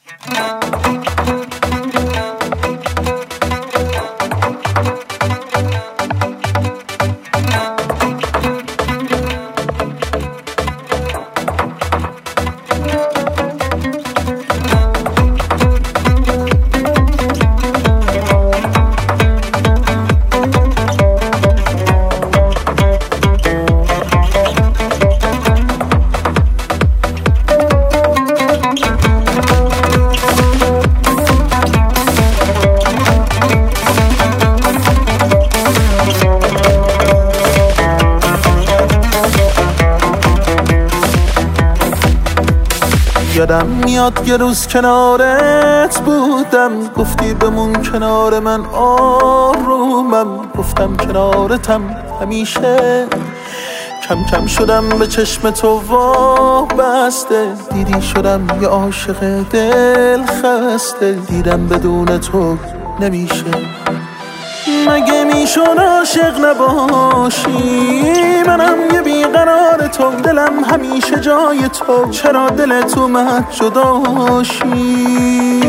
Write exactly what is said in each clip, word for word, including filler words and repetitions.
یادم میاد یه روز کنارت بودم، گفتی بمون کنار من آرومم، گفتم کنارتم همیشه. کم کم شدم به چشم تو وابسته، دیدی شدم یه عاشق دل خسته، دیدم بدون تو نمیشه. مگه میشون عاشق نباشی؟ منم یه بیقرار تو، دلم همیشه جای تو، چرا دلت اومد جداشی؟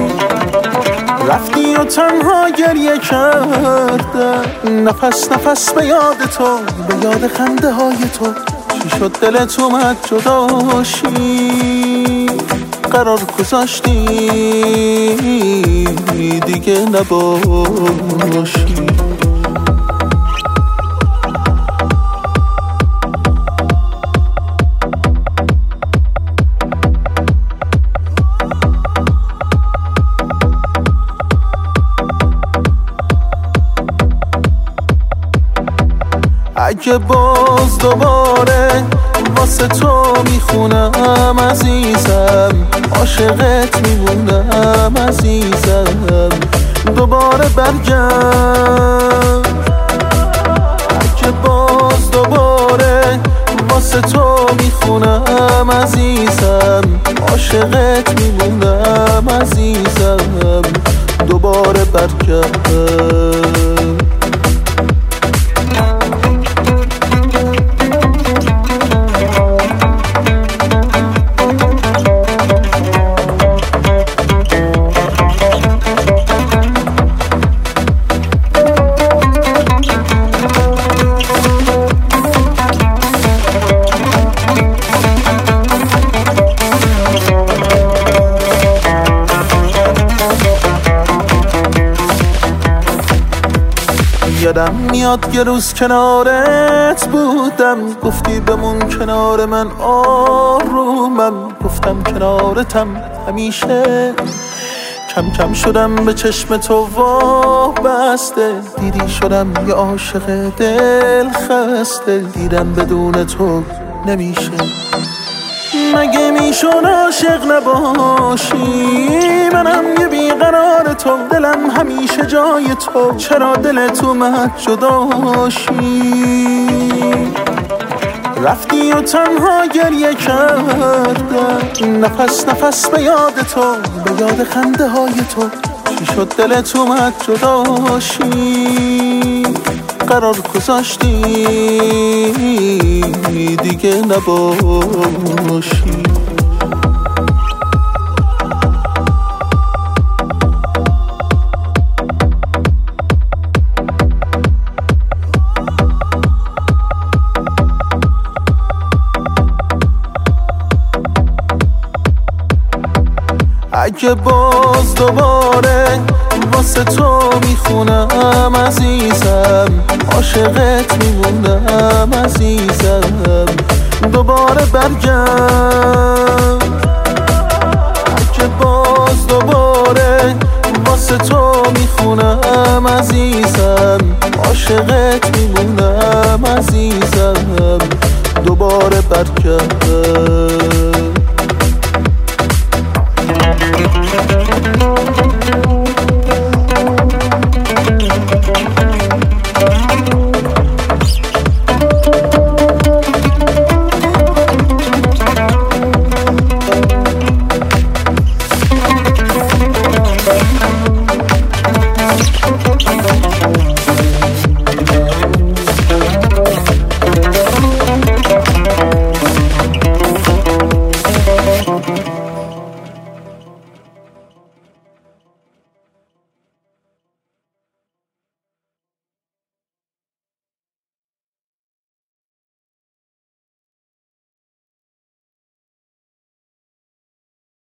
رفتی و تنها گریه کردم، نفس نفس به یاد تو، به یاد خنده های تو. چی شد دلت اومد جداشی؟ قرار گذاشتی دیگه نباشی. اگه باز دوباره واسه تو میخونم عزیزم، عاشقت میمونم عزیزم، دوباره برگرد. اگه باز دوباره واسه تو میخونم عزیزم، عاشقت میمونم عزیزم، دوباره برگرد. یادم میاد یه روز کنارت بودم، گفتی بمون کنار من آرومم، گفتم کنارتم همیشه. کم کم شدم به چشم تو وابسته، دیدی شدم یه عاشق دل خسته، دیدم بدون تو نمیشه. مگه میشون عاشق نباشی؟ منم یه بیقرار تو، دلم همیشه جای تو، چرا دلت اومد جداشی؟ رفتی و تنها گریه کردم، نفس نفس به یاد تو، به یاد خنده های تو. چی شد دلت اومد جداشی؟ قرار گذاشتی دیگه نباشی. اگه باز دوباره واسه تو میخونم عزیزم، عاشقت میمونم عزیزم، دوباره برگرد. اگه باز دوباره واسه تو میخونم عزیزم، عاشقت میمونم عزیزم، دوباره برگرد.